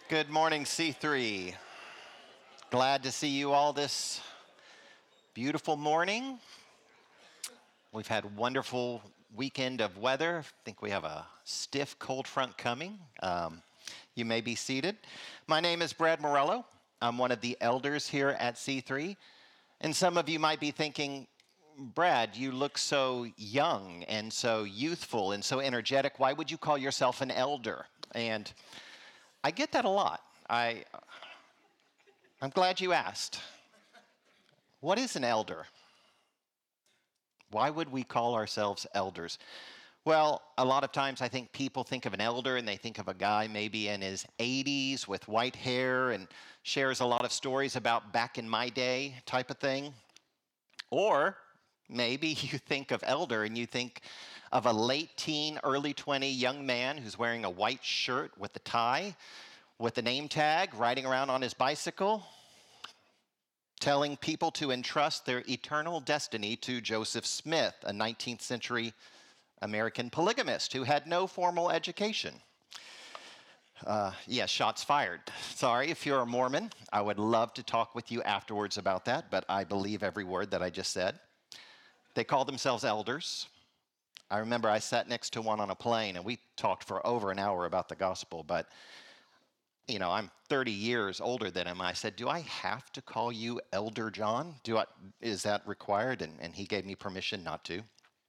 Good morning, C3. Glad to see you all this beautiful morning. We've had a wonderful weekend of weather. I think we have a stiff cold front coming. You may be seated. My name is Brad Morello. I'm one of the elders here at C3. And some of you might be thinking, Brad, you look so young and so youthful and so energetic. Why would you call yourself an elder? And I get that a lot. I'm glad you asked. What is an elder? Why would we call ourselves elders? Well, a lot of times I think people think of an elder and they think of a guy maybe in his 80s with white hair and shares a lot of stories about back in my day type of thing. Or maybe you think of elder and you think of a late teen, early 20 young man who's wearing a white shirt with a tie, with a name tag, riding around on his bicycle, telling people to entrust their eternal destiny to Joseph Smith, a 19th century American polygamist who had no formal education. Yes, shots fired. Sorry if you're a Mormon. I would love to talk with you afterwards about that, but I believe every word that I just said. They call themselves elders. I remember I sat next to one on a plane and we talked for over an hour about the gospel, but I'm 30 years older than him. I said, do I have to call you Elder John? Is that required? And he gave me permission not to.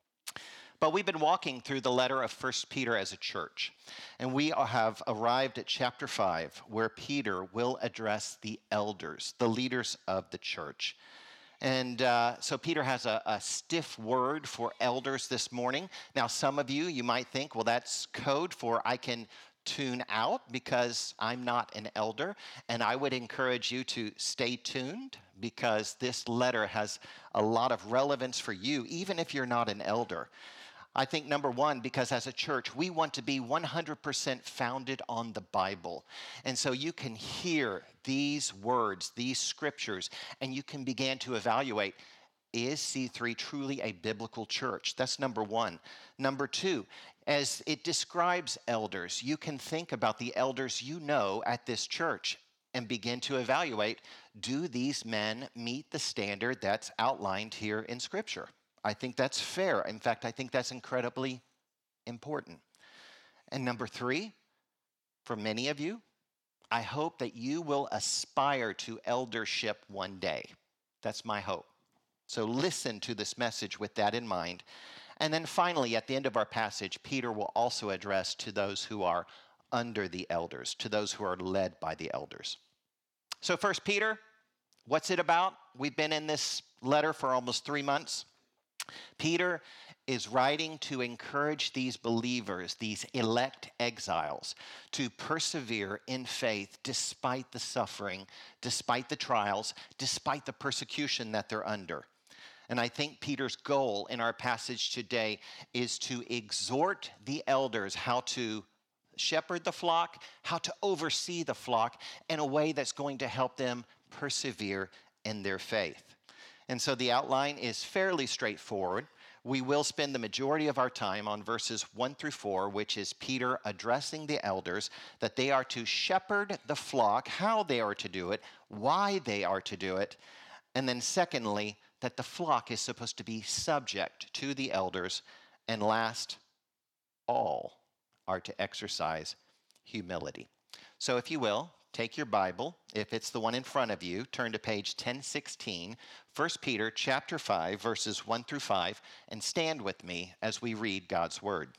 But we've been walking through the letter of 1 Peter as a church. And we have arrived at chapter 5, where Peter will address the elders, the leaders of the church. And so Peter has a stiff word for elders this morning. Now, some of you might think, well, that's code for I can tune out because I'm not an elder. And I would encourage you to stay tuned because this letter has a lot of relevance for you, even if you're not an elder. I think, number one, because as a church, we want to be 100% founded on the Bible. And so you can hear these words, these scriptures, and you can begin to evaluate, is C3 truly a biblical church? That's number one. Number two, as it describes elders, you can think about the elders you know at this church and begin to evaluate, do these men meet the standard that's outlined here in Scripture? I think that's fair. In fact, I think that's incredibly important. And number three, for many of you, I hope that you will aspire to eldership one day. That's my hope. So listen to this message with that in mind. And then finally, at the end of our passage, Peter will also address to those who are under the elders, to those who are led by the elders. So 1 Peter, what's it about? We've been in this letter for almost 3 months. Peter is writing to encourage these believers, these elect exiles, to persevere in faith despite the suffering, despite the trials, despite the persecution that they're under. And I think Peter's goal in our passage today is to exhort the elders how to shepherd the flock, how to oversee the flock in a way that's going to help them persevere in their faith. And so the outline is fairly straightforward. We will spend the majority of our time on verses 1 through 4, which is Peter addressing the elders that they are to shepherd the flock, how they are to do it, why they are to do it, and then secondly, that the flock is supposed to be subject to the elders, and last, all are to exercise humility. So if you will, take your Bible. If it's the one in front of you, turn to page 1016, 1 Peter chapter 5, verses 1 through 5, and stand with me as we read God's word.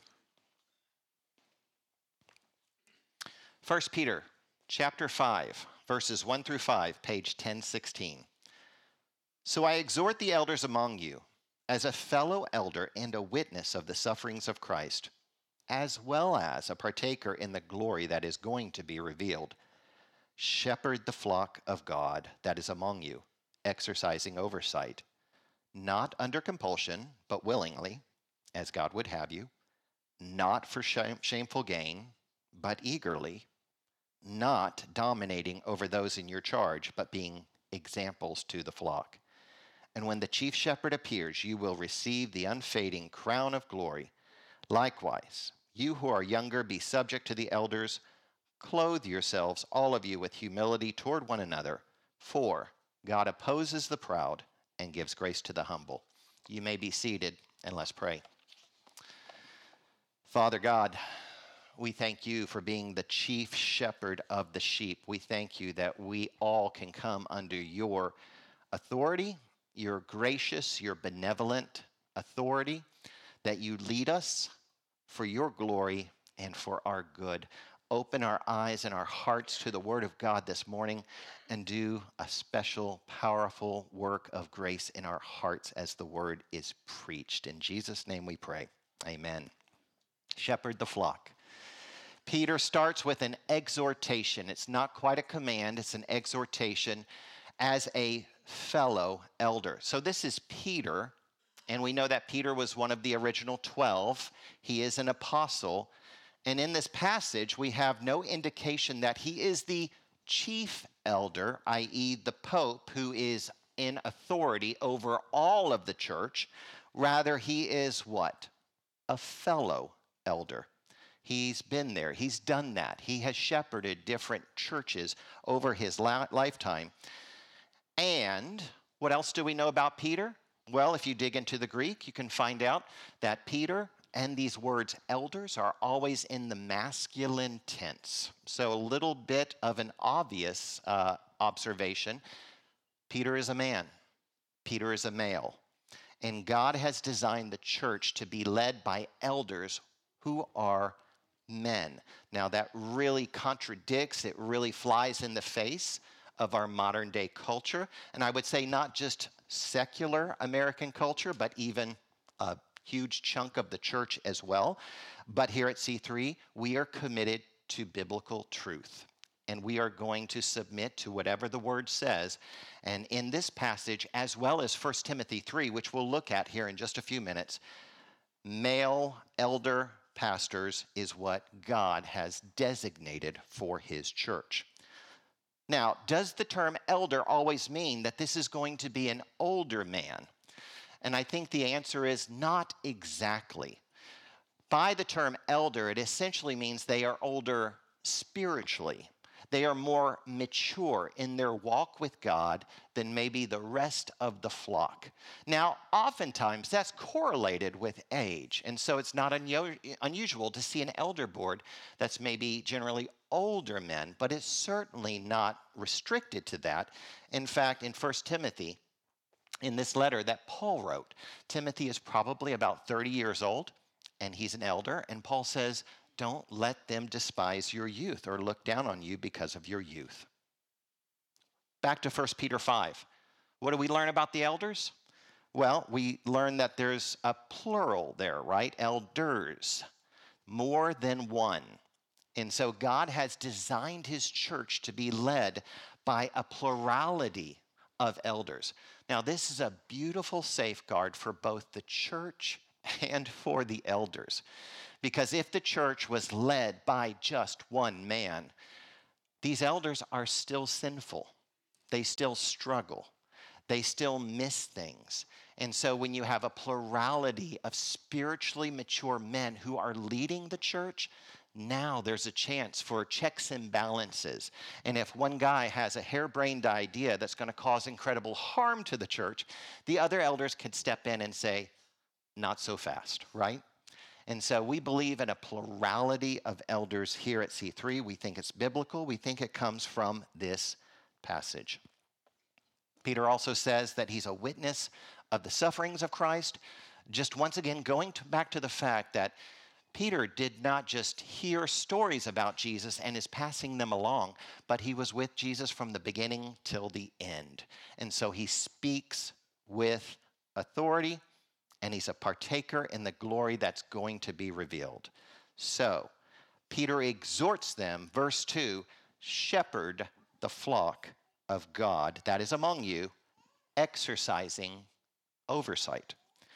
1 Peter chapter 5, verses 1 through 5, page 1016. So I exhort the elders among you, as a fellow elder and a witness of the sufferings of Christ, as well as a partaker in the glory that is going to be revealed. Shepherd the flock of God that is among you, exercising oversight, not under compulsion, but willingly, as God would have you, not for shameful gain, but eagerly, not dominating over those in your charge, but being examples to the flock. And when the chief shepherd appears, you will receive the unfading crown of glory. Likewise, you who are younger, be subject to the elders. clothe yourselves, all of you, with humility toward one another. For God opposes the proud and gives grace to the humble. You may be seated, and let's pray. Father God, we thank you for being the chief shepherd of the sheep. We thank you that we all can come under your authority, your gracious, your benevolent authority, that you lead us for your glory and for our good. Open our eyes and our hearts to the Word of God this morning and do a special, powerful work of grace in our hearts as the Word is preached. In Jesus' name we pray. Amen. Shepherd the flock. Peter starts with an exhortation. It's not quite a command, it's an exhortation as a fellow elder. So this is Peter, and we know that Peter was one of the original 12. He is an apostle. And in this passage, we have no indication that he is the chief elder, i.e., the Pope, who is in authority over all of the church. Rather, he is what? A fellow elder. He's been there. He's done that. He has shepherded different churches over his lifetime. And what else do we know about Peter? Well, if you dig into the Greek, you can find out that Peter and these words elders are always in the masculine tense. So a little bit of an obvious observation. Peter is a man. Peter is a male. And God has designed the church to be led by elders who are men. Now that really contradicts, it really flies in the face of our modern day culture. And I would say not just secular American culture, but even a huge chunk of the church as well. But here at C3, we are committed to biblical truth. And we are going to submit to whatever the word says. And in this passage, as well as 1 Timothy 3, which we'll look at here in just a few minutes, male elder pastors is what God has designated for his church. Now, does the term elder always mean that this is going to be an older man? And I think the answer is not exactly. By the term elder, it essentially means they are older spiritually. They are more mature in their walk with God than maybe the rest of the flock. Now, oftentimes that's correlated with age, and so it's not unusual to see an elder board that's maybe generally older men, but it's certainly not restricted to that. In fact, in 1 Timothy, in this letter that Paul wrote, Timothy is probably about 30 years old, and he's an elder, and Paul says, don't let them despise your youth or look down on you because of your youth. Back to 1 Peter 5. What do we learn about the elders? Well, we learn that there's a plural there, right? Elders, more than one. And so God has designed his church to be led by a plurality of elders. Now, this is a beautiful safeguard for both the church and for the elders. Because if the church was led by just one man, these elders are still sinful. They still struggle. They still miss things. And so when you have a plurality of spiritually mature men who are leading the church, now there's a chance for checks and balances. And if one guy has a harebrained idea that's going to cause incredible harm to the church, the other elders can step in and say, not so fast, right? And so we believe in a plurality of elders here at C3. We think it's biblical. We think it comes from this passage. Peter also says that he's a witness of the sufferings of Christ. Just once again, going back to the fact that Peter did not just hear stories about Jesus and is passing them along, but he was with Jesus from the beginning till the end. And so he speaks with authority, and he's a partaker in the glory that's going to be revealed. So, Peter exhorts them, verse 2, shepherd the flock of God that is among you, exercising oversight.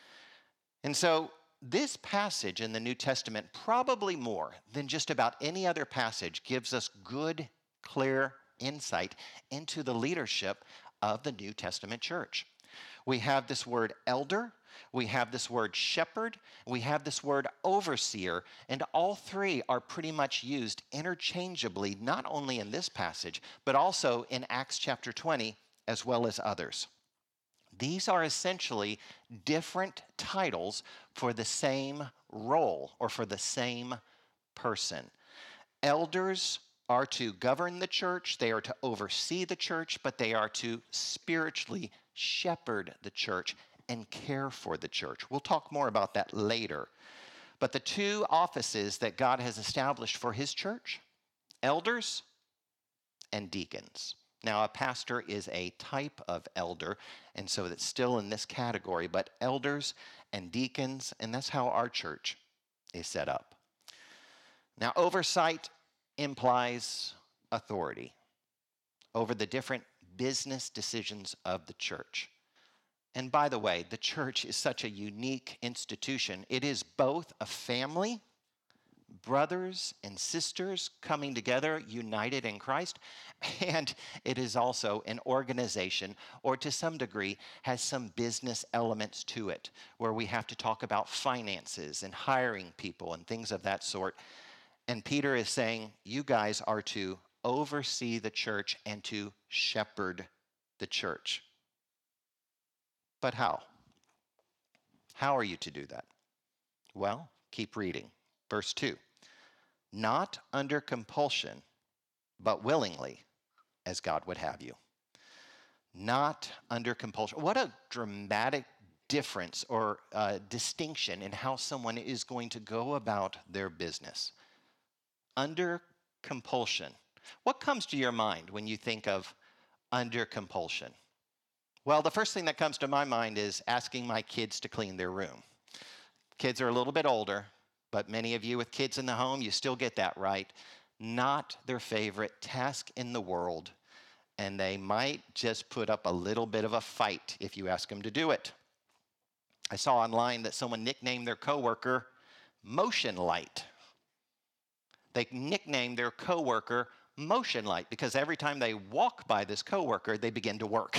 And so, this passage in the New Testament, probably more than just about any other passage, gives us good, clear insight into the leadership of the New Testament church. We have this word elder, we have this word shepherd, we have this word overseer, and all three are pretty much used interchangeably, not only in this passage, but also in Acts chapter 20, as well as others. These are essentially different titles for the same role or for the same person. Elders are to govern the church, they are to oversee the church, but they are to spiritually shepherd the church and care for the church. We'll talk more about that later. But the two offices that God has established for his church, elders and deacons. Now, a pastor is a type of elder, and so it's still in this category, but elders and deacons, and that's how our church is set up. Now, oversight implies authority over the different business decisions of the church. And by the way, the church is such a unique institution. It is both a family, brothers and sisters coming together, united in Christ, and it is also an organization, or to some degree, has some business elements to it, where we have to talk about finances and hiring people and things of that sort. And Peter is saying, you guys are to oversee the church and to shepherd the church. But how? How are you to do that? Well, keep reading. Verse 2. Not under compulsion, but willingly, as God would have you. Not under compulsion. What a dramatic difference or distinction in how someone is going to go about their business. Under compulsion. What comes to your mind when you think of under compulsion? Well, the first thing that comes to my mind is asking my kids to clean their room. Kids are a little bit older, but many of you with kids in the home, you still get that right. Not their favorite task in the world, and they might just put up a little bit of a fight if you ask them to do it. I saw online that someone nicknamed their coworker Motion Light. They nicknamed their coworker Motion Light because every time they walk by this coworker, they begin to work.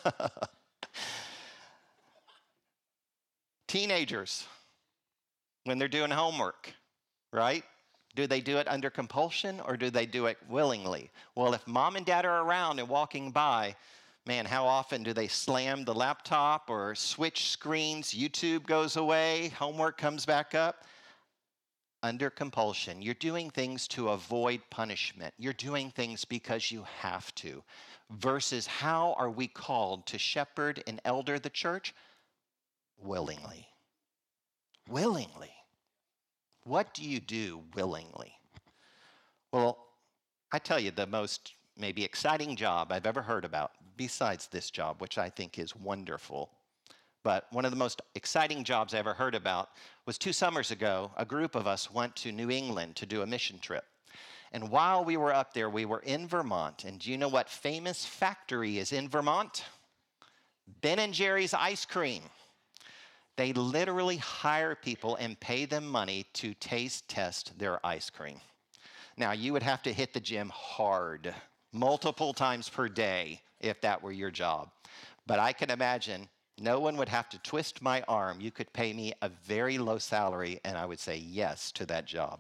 Teenagers, when they're doing homework, right? Do they do it under compulsion or do they do it willingly? Well, if mom and dad are around and walking by, man, how often do they slam the laptop or switch screens? YouTube goes away, homework comes back up. Under compulsion. You're doing things to avoid punishment. You're doing things because you have to. Versus how are we called to shepherd and elder the church? Willingly. Willingly. What do you do willingly? Well, I tell you, the most maybe exciting job I've ever heard about, besides this job, which I think is wonderful, but one of the most exciting jobs I ever heard about was 2 summers ago, a group of us went to New England to do a mission trip. And while we were up there, we were in Vermont. And do you know what famous factory is in Vermont? Ben & Jerry's ice cream. They literally hire people and pay them money to taste test their ice cream. Now, you would have to hit the gym hard, multiple times per day, if that were your job. But I can imagine no one would have to twist my arm. You could pay me a very low salary, and I would say yes to that job.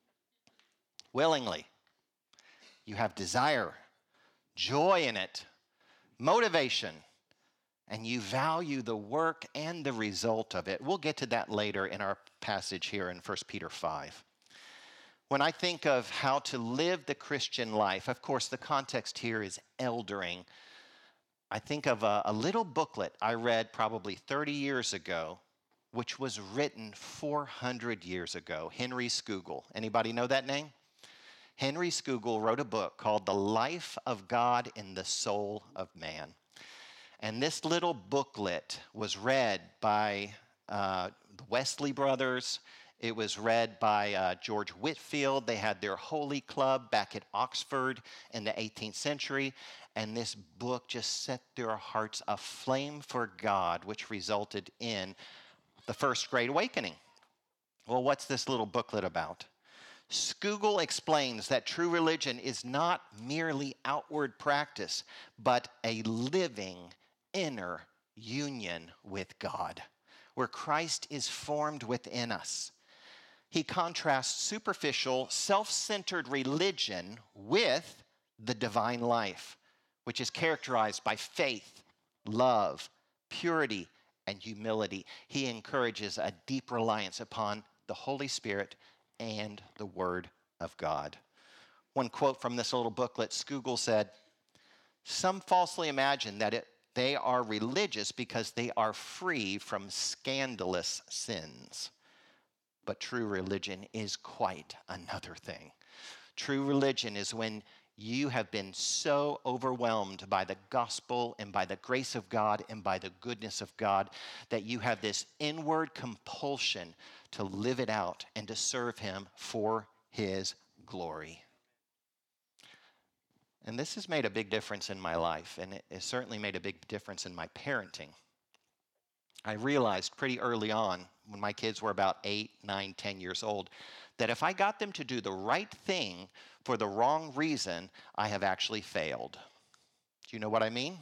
Willingly. You have desire, joy in it, motivation, and you value the work and the result of it. We'll get to that later in our passage here in 1 Peter 5. When I think of how to live the Christian life, of course, the context here is eldering. I think of a little booklet I read probably 30 years ago, which was written 400 years ago. Henry Scougal. Anybody know that name? Henry Scougal wrote a book called The Life of God in the Soul of Man. And this little booklet was read by the Wesley brothers. It was read by George Whitefield. They had their Holy Club back at Oxford in the 18th century. And this book just set their hearts aflame for God, which resulted in the First Great Awakening. Well, what's this little booklet about? Scougal explains that true religion is not merely outward practice, but a living inner union with God. where Christ is formed within us. He contrasts superficial, self-centered religion with the divine life, which is characterized by faith, love, purity, and humility. He encourages a deep reliance upon the Holy Spirit and the Word of God. One quote from this little booklet, Scougal said, "Some falsely imagine that they are religious because they are free from scandalous sins. But true religion is quite another thing. True religion is when you have been so overwhelmed by the gospel and by the grace of God and by the goodness of God that you have this inward compulsion to live it out and to serve Him for His glory." And this has made a big difference in my life, and it has certainly made a big difference in my parenting. I realized pretty early on, when my kids were about 8, 9, 10 years old, that if I got them to do the right thing for the wrong reason, I have actually failed. Do you know what I mean?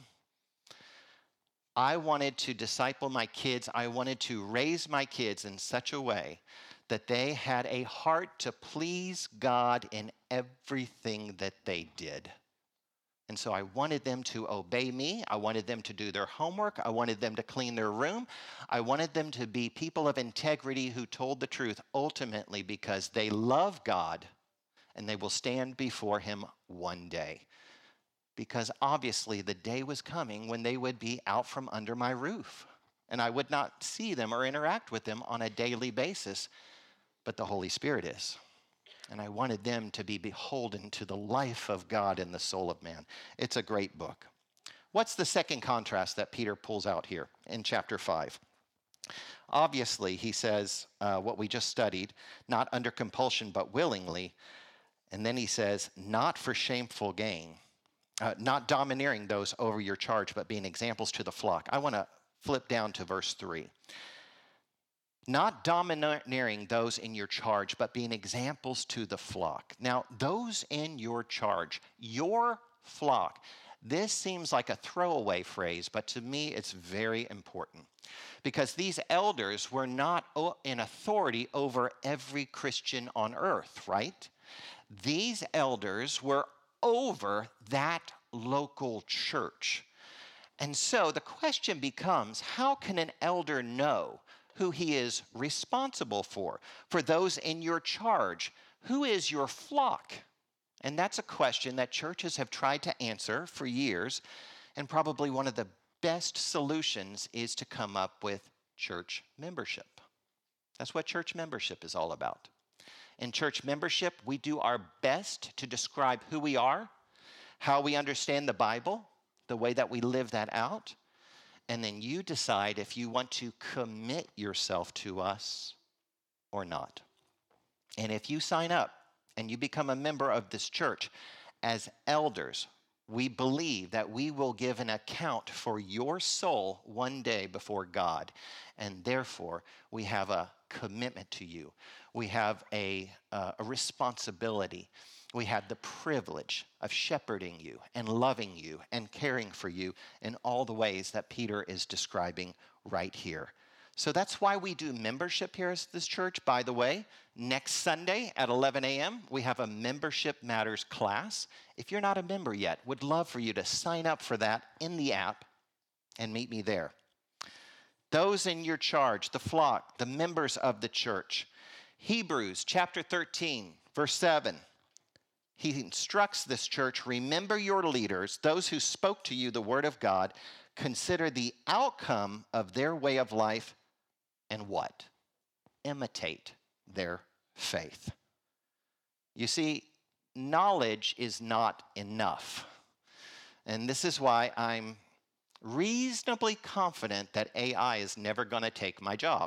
I wanted to disciple my kids. I wanted to raise my kids in such a way that they had a heart to please God in everything that they did. And so I wanted them to obey me. I wanted them to do their homework. I wanted them to clean their room. I wanted them to be people of integrity who told the truth ultimately because they love God and they will stand before Him one day. Because obviously the day was coming when they would be out from under my roof and I would not see them or interact with them on a daily basis, but the Holy Spirit is. And I wanted them to be beholden to the life of God in the soul of man. It's a great book. What's the second contrast that Peter pulls out here in chapter 5? Obviously, he says what we just studied, not under compulsion but willingly. And then he says, not for shameful gain, not domineering those over your charge, but being examples to the flock. I want to flip down to verse 3. Not domineering those in your charge, but being examples to the flock. Now, those in your charge, your flock, this seems like a throwaway phrase, but to me it's very important. Because these elders were not in authority over every Christian on earth, right? These elders were over that local church. And so the question becomes, how can an elder know who he is responsible for those in your charge? Who is your flock? And that's a question that churches have tried to answer for years, and probably one of the best solutions is to come up with church membership. That's what church membership is all about. In church membership, we do our best to describe who we are, how we understand the Bible, the way that we live that out, and then you decide if you want to commit yourself to us or not. And if you sign up and you become a member of this church, as elders, we believe that we will give an account for your soul one day before God. And therefore, we have a commitment to you. We have a responsibility. We have the privilege of shepherding you and loving you and caring for you in all the ways that Peter is describing right here. So that's why we do membership here at this church. By the way, next Sunday at 11 a.m., we have a Membership Matters class. If you're not a member yet, would love for you to sign up for that in the app and meet me there. Those in your charge, the flock, the members of the church. Hebrews chapter 13, verse 7. He instructs this church, remember your leaders, those who spoke to you the word of God, consider the outcome of their way of life, and what? Imitate their faith. You see, knowledge is not enough. And this is why I'm reasonably confident that AI is never going to take my job.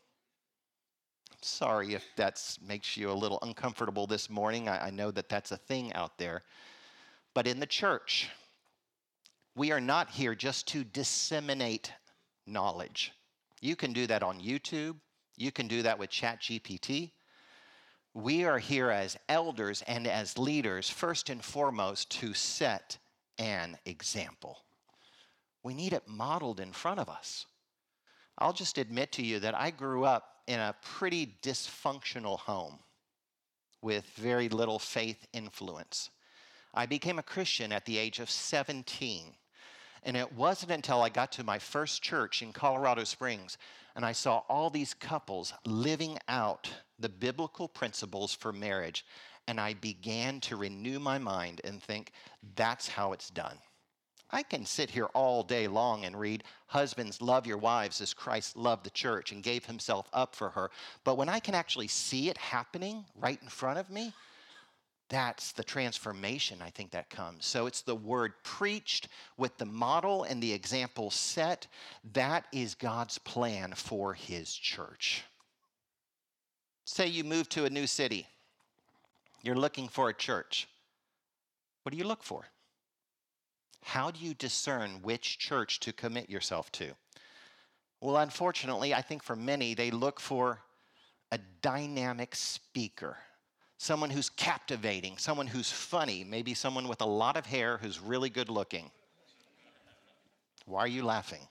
Sorry if that makes you a little uncomfortable this morning. I know that that's a thing out there. But in the church, we are not here just to disseminate knowledge. You can do that on YouTube. You can do that with ChatGPT. We are here as elders and as leaders, first and foremost, to set an example. We need it modeled in front of us. I'll just admit to you that I grew up in a pretty dysfunctional home with very little faith influence. I became a Christian at the age of 17. And it wasn't until I got to my first church in Colorado Springs and I saw all these couples living out the biblical principles for marriage, and I began to renew my mind and think, that's how it's done. I can sit here all day long and read, husbands, love your wives as Christ loved the church and gave himself up for her. But when I can actually see it happening right in front of me, that's the transformation I think that comes. So it's the word preached with the model and the example set. That is God's plan for his church. Say you move to a new city. You're looking for a church. What do you look for? How do you discern which church to commit yourself to? Well, unfortunately, I think for many, they look for a dynamic speaker. Someone who's captivating, someone who's funny, maybe someone with a lot of hair who's really good looking. Why are you laughing?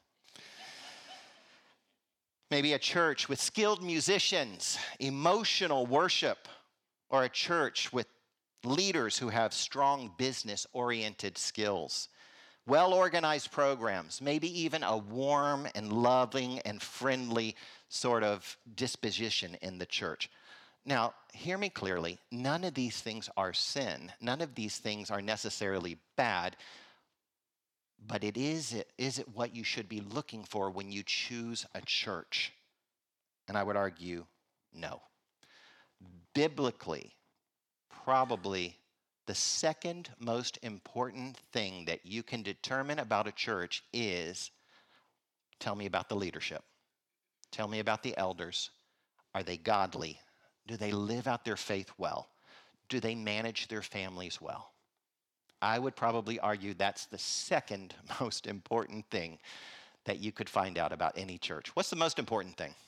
Maybe a church with skilled musicians, emotional worship, or a church with leaders who have strong business-oriented skills, well-organized programs, maybe even a warm and loving and friendly sort of disposition in the church. Now, hear me clearly, none of these things are sin. None of these things are necessarily bad. But is it what you should be looking for when you choose a church? And I would argue, no. Biblically, probably the second most important thing that you can determine about a church is, tell me about the leadership. Tell me about the elders. Are they godly? Do they live out their faith well? Do they manage their families well? I would probably argue that's the second most important thing that you could find out about any church. What's the most important thing?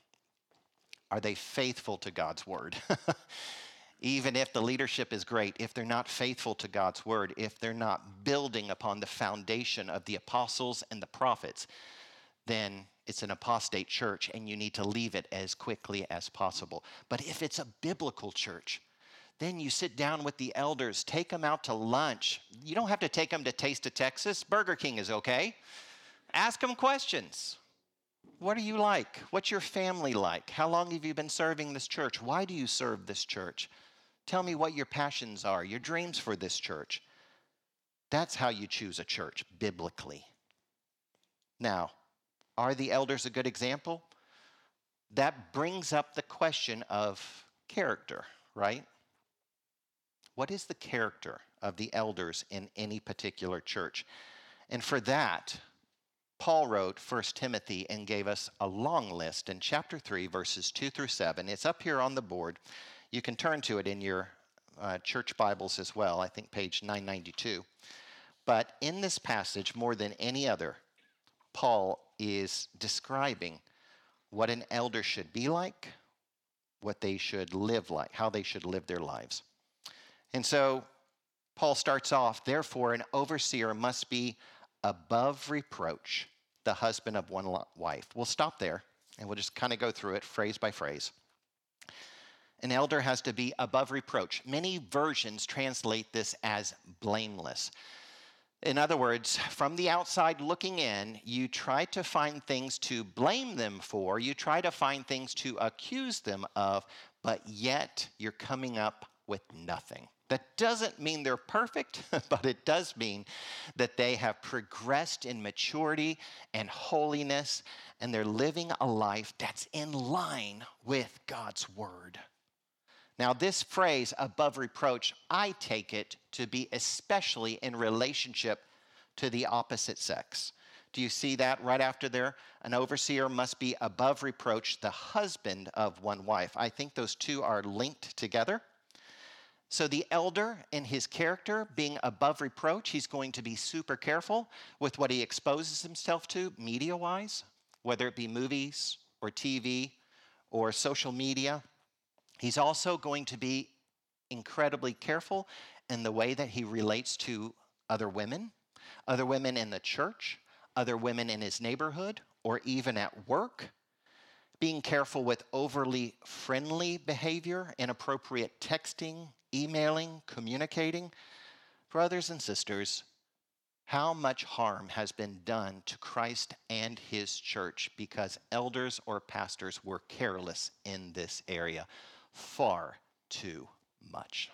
Are they faithful to God's word? Even if the leadership is great, if they're not faithful to God's word, if they're not building upon the foundation of the apostles and the prophets, then it's an apostate church and you need to leave it as quickly as possible. But if it's a biblical church, then you sit down with the elders, take them out to lunch. You don't have to take them to Taste of Texas. Burger King is okay. Ask them questions. What are you like? What's your family like? How long have you been serving this church? Why do you serve this church? Tell me what your passions are, your dreams for this church. That's how you choose a church, biblically. Now, are the elders a good example? That brings up the question of character, right? What is the character of the elders in any particular church? And for that, Paul wrote 1 Timothy and gave us a long list in chapter 3, verses 2 through 7. It's up here on the board. You can turn to it in your church Bibles as well, I think page 992. But in this passage, more than any other, Paul is describing what an elder should be like, what they should live like, how they should live their lives. And so Paul starts off, therefore, an overseer must be above reproach, the husband of one wife. We'll stop there, and we'll just kind of go through it phrase by phrase. An elder has to be above reproach. Many versions translate this as blameless. In other words, from the outside looking in, you try to find things to blame them for, you try to find things to accuse them of, but yet you're coming up with nothing. That doesn't mean they're perfect, but it does mean that they have progressed in maturity and holiness, and they're living a life that's in line with God's word. Now, this phrase, above reproach, I take it to be especially in relationship to the opposite sex. Do you see that right after there? An overseer must be above reproach, the husband of one wife. I think those two are linked together. So the elder in his character being above reproach, he's going to be super careful with what he exposes himself to media-wise, whether it be movies or TV or social media. He's also going to be incredibly careful in the way that he relates to other women in the church, other women in his neighborhood, or even at work, being careful with overly friendly behavior, inappropriate texting, emailing, communicating. Brothers and sisters, how much harm has been done to Christ and his church because elders or pastors were careless in this area? Far too much.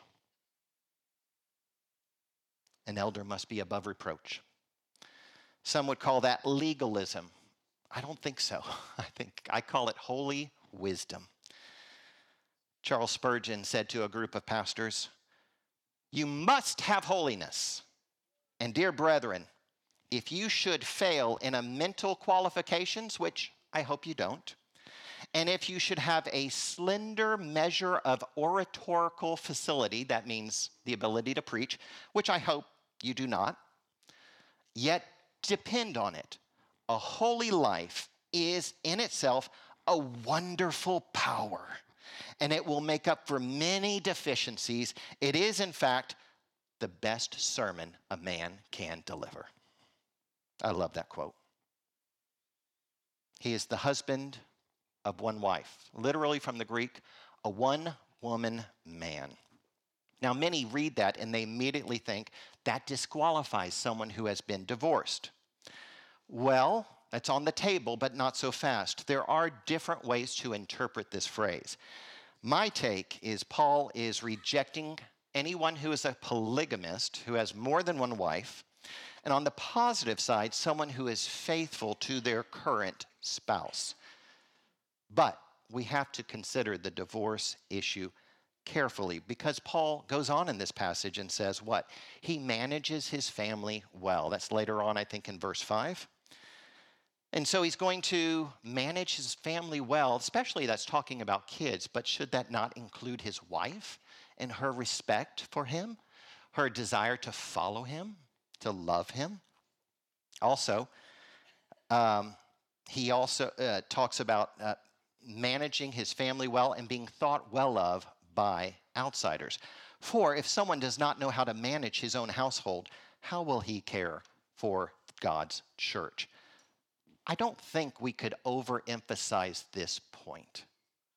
An elder must be above reproach. Some would call that legalism. I don't think so. I call it holy wisdom. Charles Spurgeon said to a group of pastors, "You must have holiness. And dear brethren, if you should fail in a mental qualifications, which I hope you don't, and if you should have a slender measure of oratorical facility, that means the ability to preach, which I hope you do not, yet depend on it. A holy life is in itself a wonderful power, and it will make up for many deficiencies. It is, in fact, the best sermon a man can deliver." I love that quote. He is the husband of one wife, literally from the Greek, a one-woman man. Now, many read that and they immediately think that disqualifies someone who has been divorced. Well, that's on the table, but not so fast. There are different ways to interpret this phrase. My take is Paul is rejecting anyone who is a polygamist, who has more than one wife, and on the positive side, someone who is faithful to their current spouse. But we have to consider the divorce issue carefully because Paul goes on in this passage and says what? He manages his family well. That's later on, I think, in verse 5. And so he's going to manage his family well, especially that's talking about kids, but should that not include his wife and her respect for him, her desire to follow him, to love him? Also, he also talks about managing his family well and being thought well of by outsiders. For if someone does not know how to manage his own household, how will he care for God's church? I don't think we could overemphasize this point.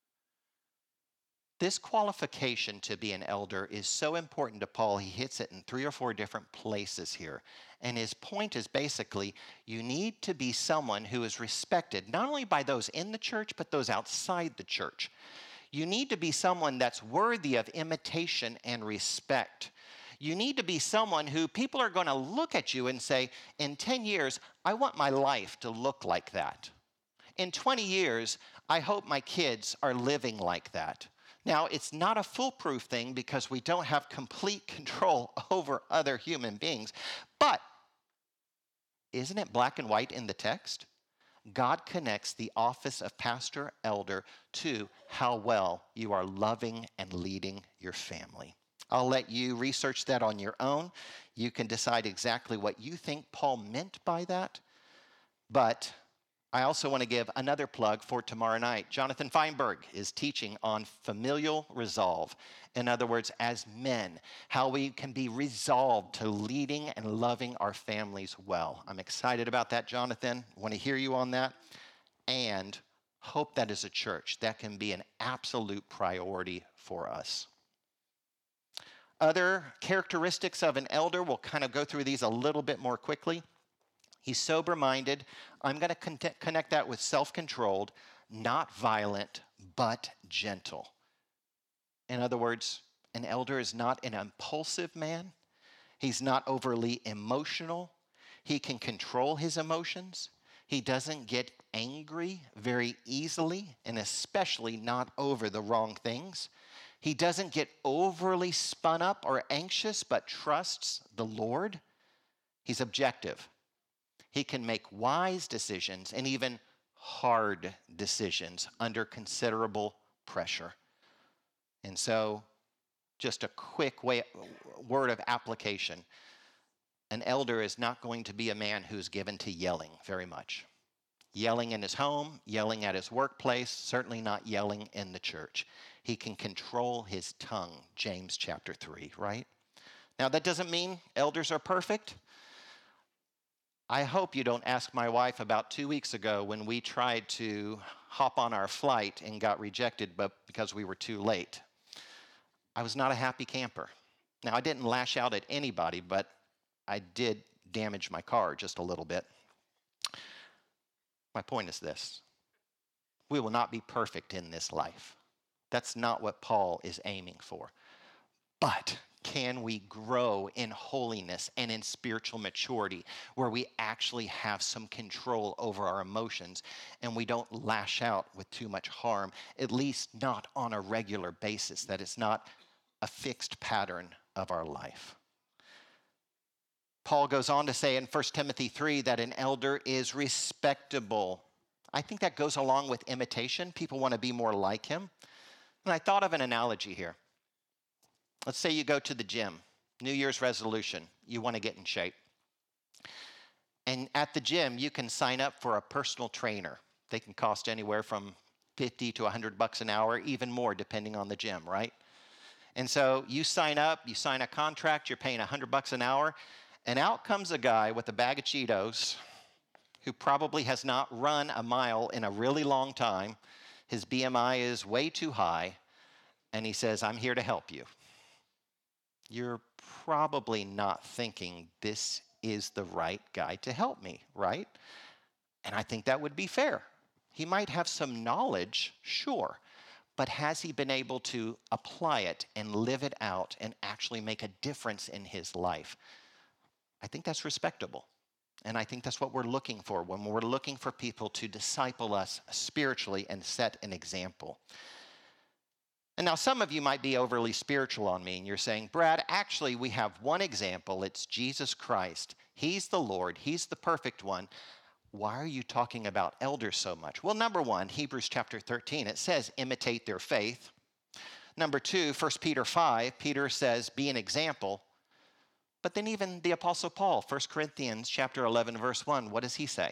This qualification to be an elder is so important to Paul, he hits it in 3 or 4 different places here. And his point is basically, you need to be someone who is respected, not only by those in the church, but those outside the church. You need to be someone that's worthy of imitation and respect. You need to be someone who people are going to look at you and say, in 10 years, I want my life to look like that. In 20 years, I hope my kids are living like that. Now, it's not a foolproof thing because we don't have complete control over other human beings. But isn't it black and white in the text? God connects the office of pastor, elder to how well you are loving and leading your family. I'll let you research that on your own. You can decide exactly what you think Paul meant by that. But I also want to give another plug for tomorrow night. Jonathan Feinberg is teaching on familial resolve. In other words, as men, how we can be resolved to leading and loving our families well. I'm excited about that, Jonathan. I want to hear you on that. And hope that as a church, that can be an absolute priority for us. Other characteristics of an elder, we'll kind of go through these a little bit more quickly. He's sober-minded. I'm going to connect that with self-controlled, not violent, but gentle. In other words, an elder is not an impulsive man. He's not overly emotional. He can control his emotions. He doesn't get angry very easily, and especially not over the wrong things. He doesn't get overly spun up or anxious, but trusts the Lord. He's objective. He can make wise decisions and even hard decisions under considerable pressure. And so, just a quick word of application. An elder is not going to be a man who's given to yelling very much. Yelling in his home, yelling at his workplace, certainly not yelling in the church. He can control his tongue, James chapter 3, right? Now, that doesn't mean elders are perfect. I hope you don't ask my wife about 2 weeks ago when we tried to hop on our flight and got rejected but because we were too late. I was not a happy camper. Now, I didn't lash out at anybody, but I did damage my car just a little bit. My point is this: we will not be perfect in this life. That's not what Paul is aiming for. But can we grow in holiness and in spiritual maturity where we actually have some control over our emotions and we don't lash out with too much harm, at least not on a regular basis, that it's not a fixed pattern of our life? Paul goes on to say in 1 Timothy 3 that an elder is respectable. I think that goes along with imitation. People want to be more like him. And I thought of an analogy here. Let's say you go to the gym, New Year's resolution, you want to get in shape. And at the gym, you can sign up for a personal trainer. They can cost anywhere from $50 to $100 an hour, even more depending on the gym, right? And so you sign up, you sign a contract, you're paying $100 an hour, and out comes a guy with a bag of Cheetos who probably has not run a mile in a really long time. His BMI is way too high, and he says, "I'm here to help you." You're probably not thinking this is the right guy to help me, right? And I think that would be fair. He might have some knowledge, sure, but has he been able to apply it and live it out and actually make a difference in his life? I think that's respectable. And I think that's what we're looking for when we're looking for people to disciple us spiritually and set an example. And now some of you might be overly spiritual on me, and you're saying, "Brad, actually we have one example. It's Jesus Christ. He's the Lord. He's the perfect one. Why are you talking about elders so much?" Well, number one, Hebrews chapter 13, it says imitate their faith. Number two, 1 Peter 5, Peter says be an example. But then even the Apostle Paul, 1 Corinthians chapter 11, verse 1, what does he say?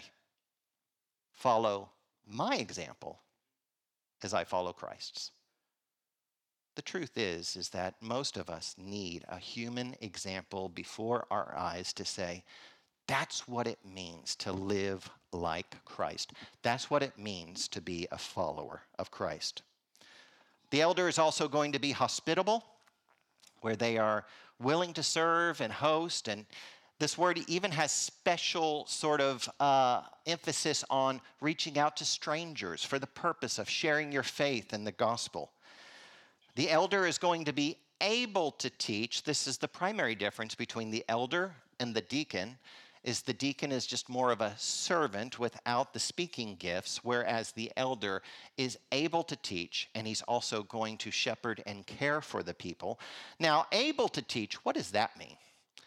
Follow my example as I follow Christ's. The truth is that most of us need a human example before our eyes to say, that's what it means to live like Christ. That's what it means to be a follower of Christ. The elder is also going to be hospitable, where they are willing to serve and host. And this word even has special sort of emphasis on reaching out to strangers for the purpose of sharing your faith in the gospel. The elder is going to be able to teach. This is the primary difference between the elder and the deacon, is the deacon is just more of a servant without the speaking gifts, whereas the elder is able to teach, and he's also going to shepherd and care for the people. Now, able to teach, what does that mean?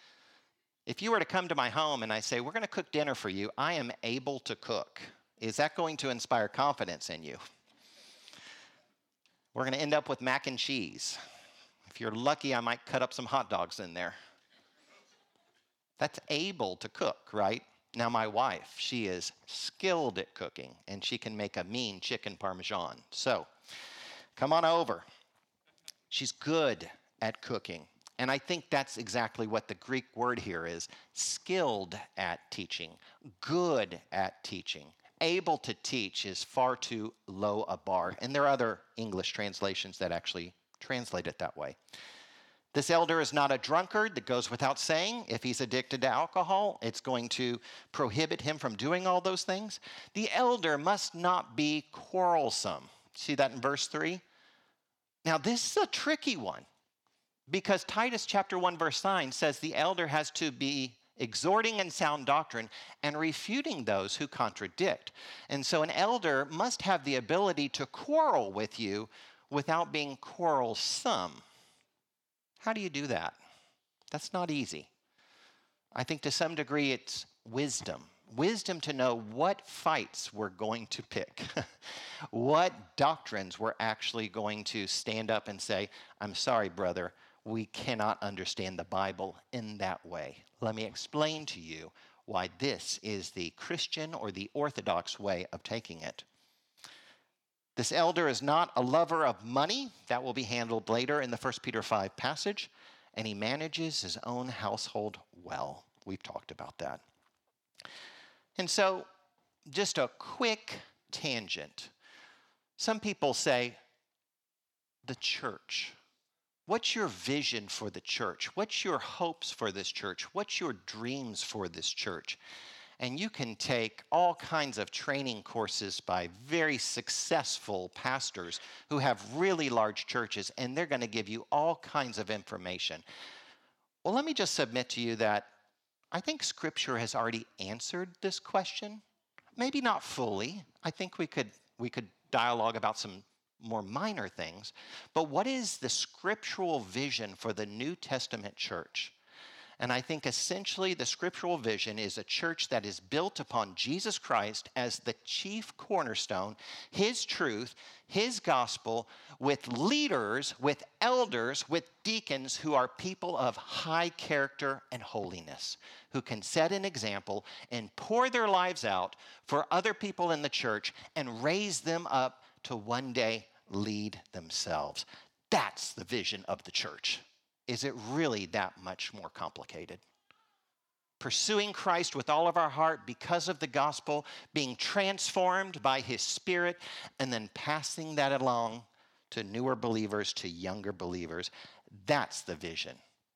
If you were to come to my home and I say, "We're going to cook dinner for you, I am able to cook," is that going to inspire confidence in you? We're going to end up with mac and cheese. If you're lucky, I might cut up some hot dogs in there. That's able to cook, right? Now, my wife, she is skilled at cooking, and she can make a mean chicken parmesan. So, come on over. She's good at cooking. And I think that's exactly what the Greek word here is: skilled at teaching, good at teaching. Able to teach is far too low a bar. And there are other English translations that actually translate it that way. This elder is not a drunkard. That goes without saying. If he's addicted to alcohol, it's going to prohibit him from doing all those things. The elder must not be quarrelsome. See that in verse 3? Now, this is a tricky one, because Titus chapter 1, verse 9 says the elder has to be exhorting in sound doctrine and refuting those who contradict. And so an elder must have the ability to quarrel with you without being quarrelsome. How do you do that? That's not easy. I think to some degree it's wisdom. Wisdom to know what fights we're going to pick, what doctrines we're actually going to stand up and say, "I'm sorry, brother, we cannot understand the Bible in that way. Let me explain to you why this is the Christian or the Orthodox way of taking it." This elder is not a lover of money. That will be handled later in the 1 Peter 5 passage. And he manages his own household well. We've talked about that. And so, just a quick tangent. Some people say, the church. What's your vision for the church? What's your hopes for this church? What's your dreams for this church? And you can take all kinds of training courses by very successful pastors who have really large churches, and they're going to give you all kinds of information. Well, let me just submit to you that I think Scripture has already answered this question. Maybe not fully. I think we could dialogue about some more minor things. But what is the scriptural vision for the New Testament church? And I think essentially the scriptural vision is a church that is built upon Jesus Christ as the chief cornerstone, his truth, his gospel, with leaders, with elders, with deacons who are people of high character and holiness, who can set an example and pour their lives out for other people in the church and raise them up to one day lead themselves. That's the vision of the church. Is it really that much more complicated? Pursuing Christ with all of our heart because of the gospel, being transformed by his Spirit, and then passing that along to newer believers, to younger believers. That's the vision.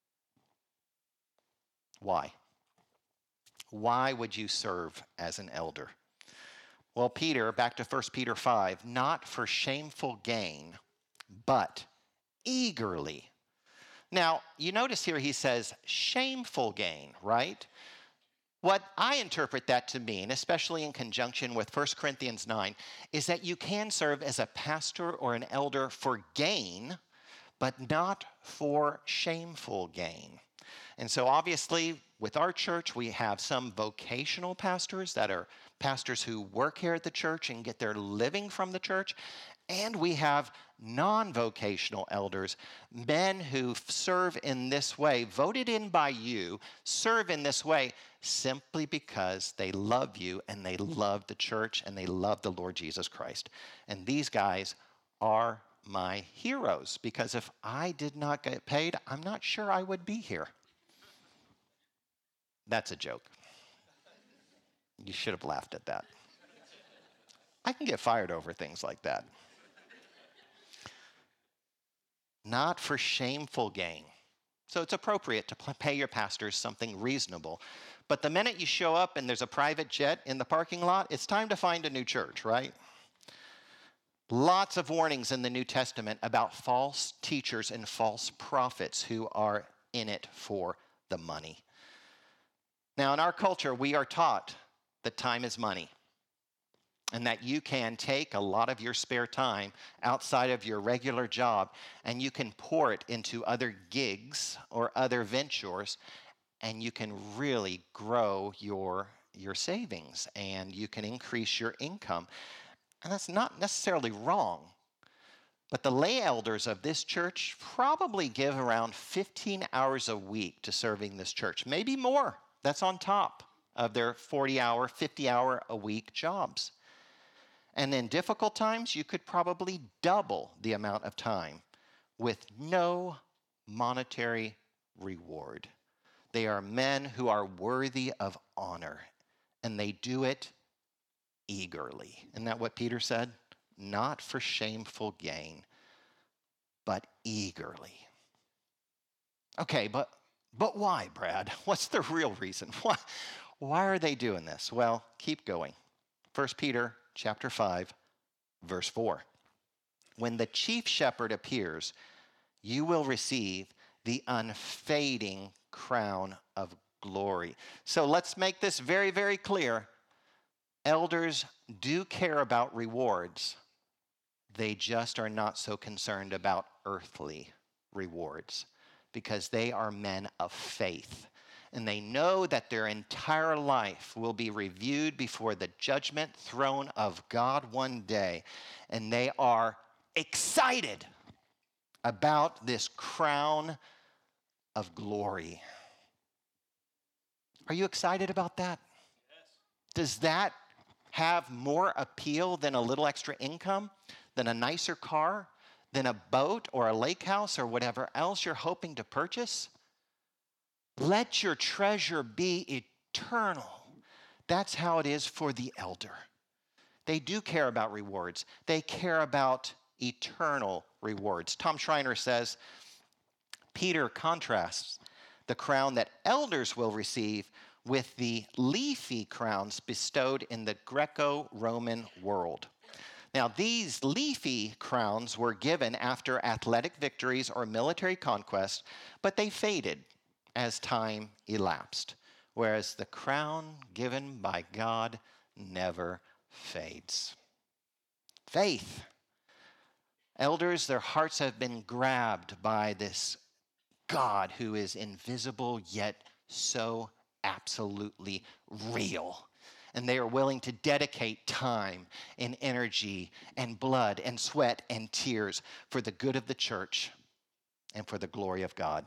Why? Why would you serve as an elder? Well, Peter, back to 1 Peter 5, not for shameful gain, but eagerly. Now, you notice here he says shameful gain, right? What I interpret that to mean, especially in conjunction with 1 Corinthians 9, is that you can serve as a pastor or an elder for gain, but not for shameful gain. And so obviously, with our church, we have some vocational pastors that are pastors who work here at the church and get their living from the church. And we have non-vocational elders, men who serve in this way, voted in by you, serve in this way simply because they love you and they love the church and they love the Lord Jesus Christ. And these guys are my heroes, because if I did not get paid, I'm not sure I would be here. That's a joke. You should have laughed at that. I can get fired over things like that. Not for shameful gain. So it's appropriate to pay your pastors something reasonable. But the minute you show up and there's a private jet in the parking lot, it's time to find a new church, right? Lots of warnings in the New Testament about false teachers and false prophets who are in it for the money. Now, in our culture, we are taught that time is money, and that you can take a lot of your spare time outside of your regular job and you can pour it into other gigs or other ventures, and you can really grow your savings and you can increase your income. And that's not necessarily wrong. But the lay elders of this church probably give around 15 hours a week to serving this church, maybe more. That's on top of their 40-hour, 50-hour a week jobs. And in difficult times, you could probably double the amount of time with no monetary reward. They are men who are worthy of honor, and they do it eagerly. Isn't that what Peter said? Not for shameful gain, but eagerly. Okay, but why, Brad? What's the real reason? Why are they doing this? Well, keep going. 1 Peter chapter 5, verse 4. When the chief shepherd appears, you will receive the unfading crown of glory. So let's make this very, very clear. Elders do care about rewards. They just are not so concerned about earthly rewards, because they are men of faith. And they know that their entire life will be reviewed before the judgment throne of God one day. And they are excited about this crown of glory. Are you excited about that? Yes. Does that have more appeal than a little extra income, than a nicer car, than a boat or a lake house or whatever else you're hoping to purchase? Let your treasure be eternal. That's how it is for the elder. They do care about rewards. They care about eternal rewards. Tom Schreiner says, Peter contrasts the crown that elders will receive with the leafy crowns bestowed in the Greco-Roman world. Now, these leafy crowns were given after athletic victories or military conquests, but they faded as time elapsed, whereas the crown given by God never fades. Faith. Elders, their hearts have been grabbed by this God who is invisible yet so absolutely real. And they are willing to dedicate time and energy and blood and sweat and tears for the good of the church and for the glory of God.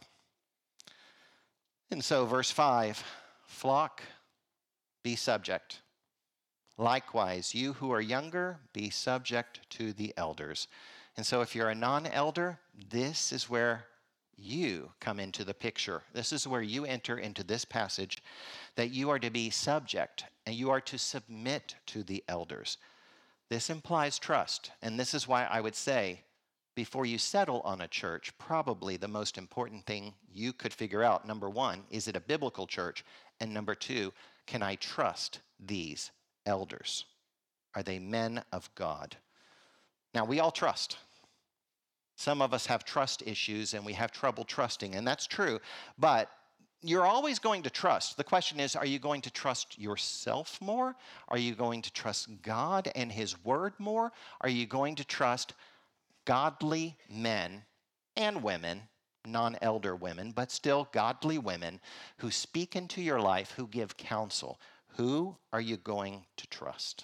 And so, verse 5, flock, be subject. Likewise, you who are younger, be subject to the elders. And so if you're a non-elder, this is where you come into the picture. This is where you enter into this passage, that you are to be subject and you are to submit to the elders. This implies trust. And this is why I would say, before you settle on a church, probably the most important thing you could figure out, number one, is it a biblical church? And number two, can I trust these elders? Are they men of God? Now, we all trust. Some of us have trust issues and we have trouble trusting, and that's true, but you're always going to trust. The question is, are you going to trust yourself more? Are you going to trust God and His Word more? Are you going to trust godly men and women, non-elder women, but still godly women who speak into your life, who give counsel? Who are you going to trust?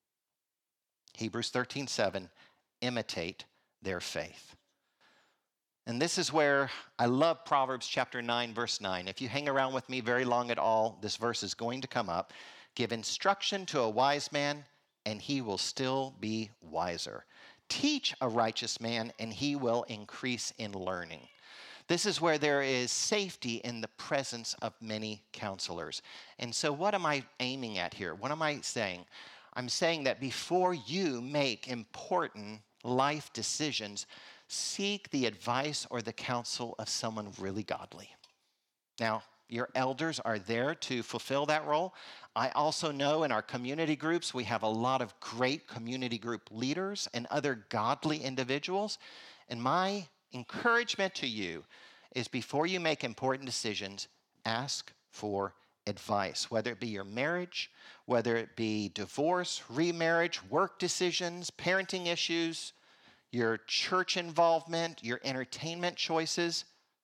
Hebrews 13:7, imitate their faith. And this is where I love Proverbs chapter 9, verse 9. If you hang around with me very long at all, this verse is going to come up. Give instruction to a wise man, and he will still be wiser. Teach a righteous man, and he will increase in learning. This is where there is safety in the presence of many counselors. And so what am I aiming at here? What am I saying? I'm saying that before you make important life decisions, seek the advice or the counsel of someone really godly. Now, your elders are there to fulfill that role. I also know in our community groups, we have a lot of great community group leaders and other godly individuals. And my encouragement to you is before you make important decisions, ask for advice, whether it be your marriage, whether it be divorce, remarriage, work decisions, parenting issues, your church involvement, your entertainment choices.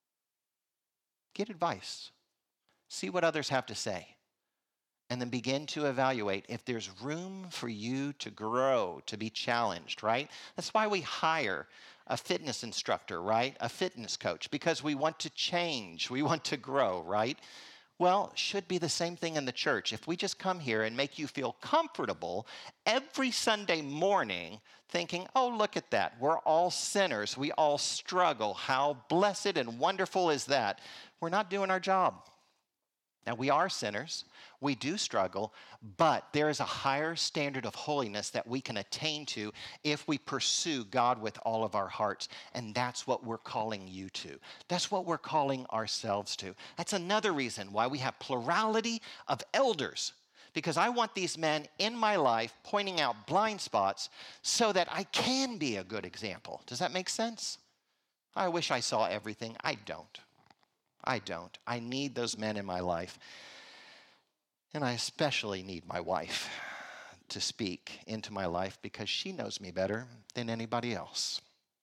Get advice. See what others have to say. And then begin to evaluate if there's room for you to grow, to be challenged, right? That's why we hire a fitness instructor, right? A fitness coach, because we want to change, we want to grow, right? Well, it should be the same thing in the church. If we just come here and make you feel comfortable every Sunday morning thinking, oh, look at that. We're all sinners. We all struggle. How blessed and wonderful is that? We're not doing our job. Now, we are sinners. We do struggle, but there is a higher standard of holiness that we can attain to if we pursue God with all of our hearts. And that's what we're calling you to. That's what we're calling ourselves to. That's another reason why we have plurality of elders, because I want these men in my life pointing out blind spots so that I can be a good example. Does that make sense? I wish I saw everything. I don't. I need those men in my life. And I especially need my wife to speak into my life because she knows me better than anybody else.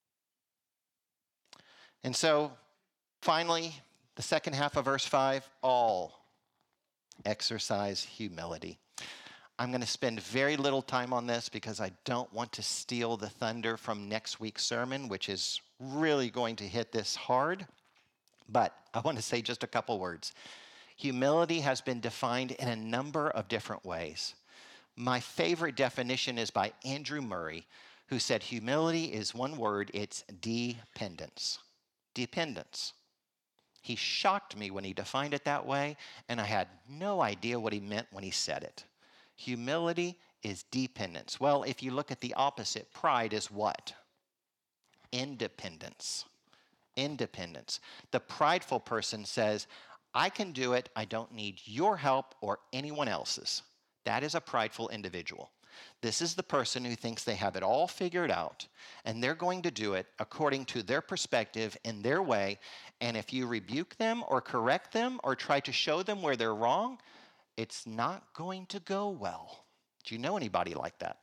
And so, finally, the second half of verse 5, all exercise humility. I'm going to spend very little time on this because I don't want to steal the thunder from next week's sermon, which is really going to hit this hard. But I want to say just a couple words. Humility has been defined in a number of different ways. My favorite definition is by Andrew Murray, who said humility is one word, it's dependence. Dependence. He shocked me when he defined it that way, and I had no idea what he meant when he said it. Humility is dependence. Well, if you look at the opposite, pride is what? Independence. Independence. The prideful person says, I can do it. I don't need your help or anyone else's. That is a prideful individual. This is the person who thinks they have it all figured out, and they're going to do it according to their perspective in their way. And if you rebuke them or correct them or try to show them where they're wrong, it's not going to go well. Do you know anybody like that?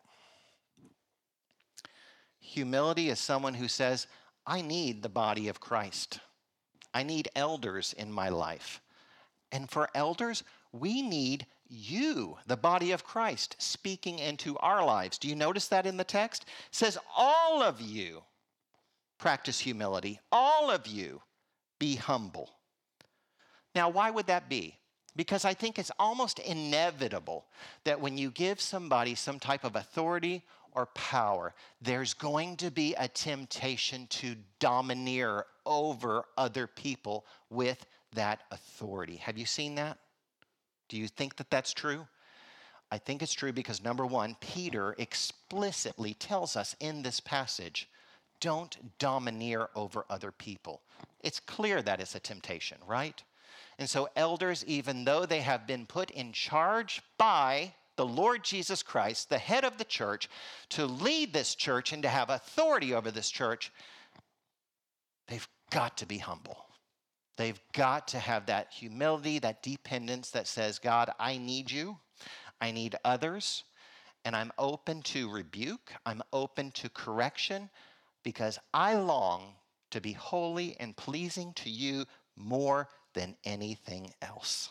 Humility is someone who says, I need the body of Christ. I need elders in my life. And for elders, we need you, the body of Christ, speaking into our lives. Do you notice that in the text? It says, all of you practice humility. All of you be humble. Now, why would that be? Because I think it's almost inevitable that when you give somebody some type of authority or power, there's going to be a temptation to domineer over other people with that authority. Have you seen that? Do you think that that's true? I think it's true because, number one, Peter explicitly tells us in this passage, don't domineer over other people. It's clear that it's a temptation, right? And so elders, even though they have been put in charge by the Lord Jesus Christ, the head of the church, to lead this church and to have authority over this church, they've got to be humble. They've got to have that humility, that dependence that says, God, I need you. I need others. And I'm open to rebuke. I'm open to correction because I long to be holy and pleasing to you more than anything else.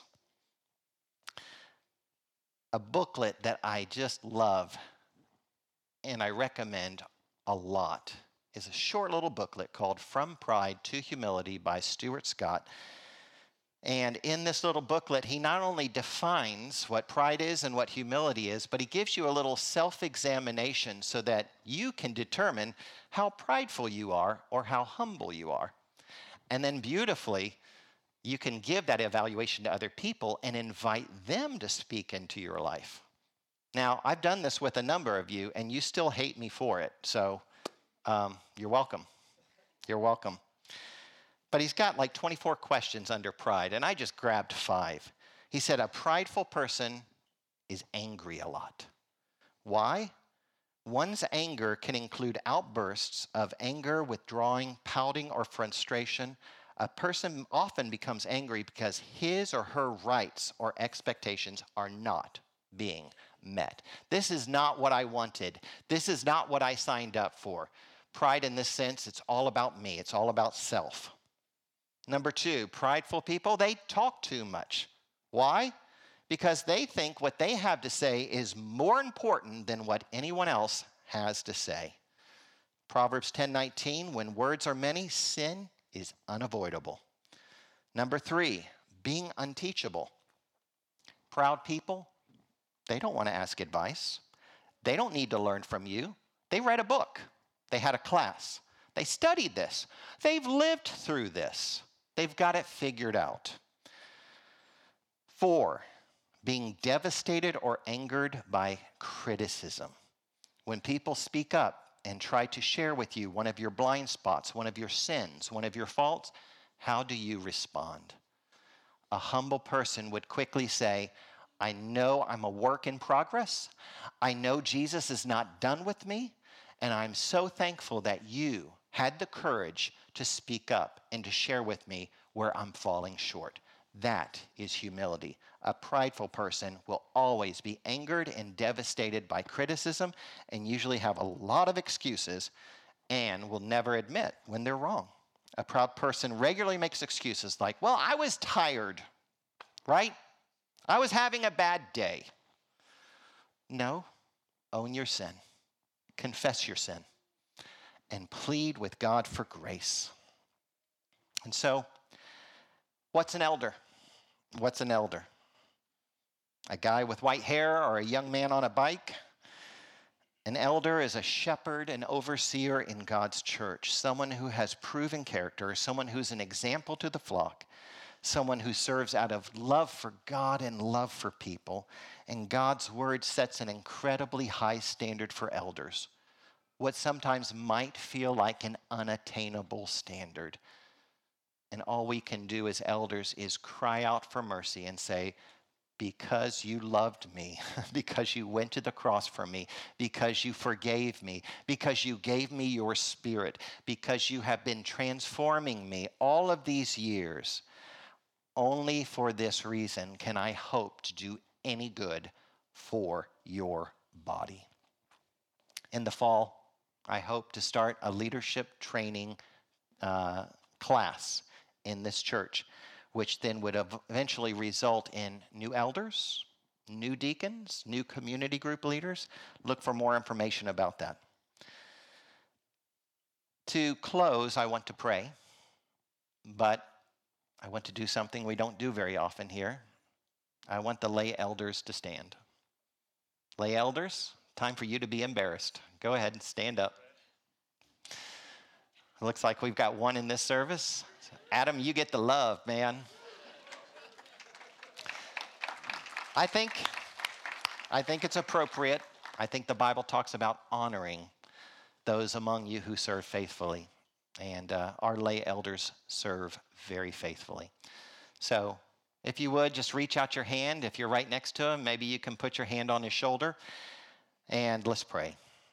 A booklet that I just love and I recommend a lot is a short little booklet called From Pride to Humility by Stuart Scott. And in this little booklet, he not only defines what pride is and what humility is, but he gives you a little self-examination so that you can determine how prideful you are or how humble you are. And then beautifully, you can give that evaluation to other people and invite them to speak into your life. Now, I've done this with a number of you, and you still hate me for it. So you're welcome. You're welcome. But he's got like 24 questions under pride, and I just grabbed 5. He said, a prideful person is angry a lot. Why? One's anger can include outbursts of anger, withdrawing, pouting, or frustration. A person often becomes angry because his or her rights or expectations are not being met. This is not what I wanted. This is not what I signed up for. Pride in this sense, it's all about me. It's all about self. Number 2, prideful people, they talk too much. Why? Because they think what they have to say is more important than what anyone else has to say. Proverbs 10:19, when words are many, sin is unavoidable. Number 3, being unteachable. Proud people, they don't want to ask advice. They don't need to learn from you. They read a book. They had a class. They studied this. They've lived through this. They've got it figured out. 4, being devastated or angered by criticism. When people speak up and try to share with you one of your blind spots, one of your sins, one of your faults, how do you respond? A humble person would quickly say, I know I'm a work in progress. I know Jesus is not done with me. And I'm so thankful that you had the courage to speak up and to share with me where I'm falling short. That is humility. A prideful person will always be angered and devastated by criticism and usually have a lot of excuses and will never admit when they're wrong. A proud person regularly makes excuses like, well, I was tired, right? I was having a bad day. No, own your sin. Confess your sin and plead with God for grace. And so, what's an elder? What's an elder? A guy with white hair or a young man on a bike? An elder is a shepherd and overseer in God's church, someone who has proven character, someone who's an example to the flock, someone who serves out of love for God and love for people. And God's word sets an incredibly high standard for elders, what sometimes might feel like an unattainable standard. And all we can do as elders is cry out for mercy and say, because you loved me, because you went to the cross for me, because you forgave me, because you gave me your spirit, because you have been transforming me all of these years, only for this reason can I hope to do any good for your body. In the fall, I hope to start a leadership training class in this church, which then would eventually result in new elders, new deacons, new community group leaders. Look for more information about that. To close, I want to pray, but I want to do something we don't do very often here. I want the lay elders to stand. Lay elders, time for you to be embarrassed. Go ahead and stand up. It looks like we've got one in this service. Adam, you get the love, man. I think it's appropriate. I think the Bible talks about honoring those among you who serve faithfully. And our lay elders serve very faithfully. So if you would, just reach out your hand. If you're right next to him, maybe you can put your hand on his shoulder. And let's pray.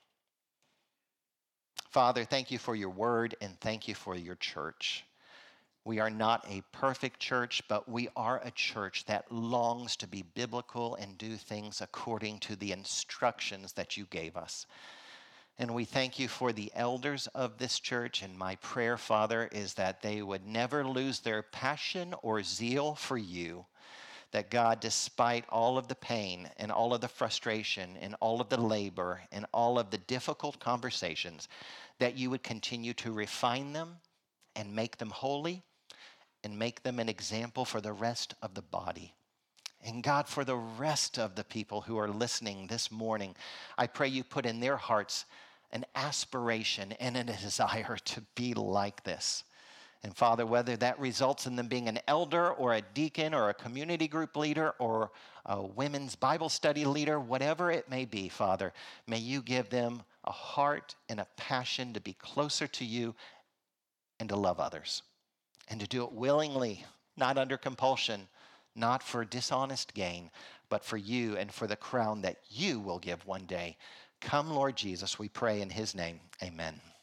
Father, thank you for your word and thank you for your church. We are not a perfect church, but we are a church that longs to be biblical and do things according to the instructions that you gave us. And we thank you for the elders of this church. And my prayer, Father, is that they would never lose their passion or zeal for you. That God, despite all of the pain and all of the frustration and all of the labor and all of the difficult conversations, that you would continue to refine them and make them holy and make them an example for the rest of the body. And God, for the rest of the people who are listening this morning, I pray you put in their hearts an aspiration and a desire to be like this. And Father, whether that results in them being an elder or a deacon or a community group leader or a women's Bible study leader, whatever it may be, Father, may you give them a heart and a passion to be closer to you and to love others and to do it willingly, not under compulsion, not for dishonest gain, but for you and for the crown that you will give one day. Come, Lord Jesus, we pray in his name. Amen.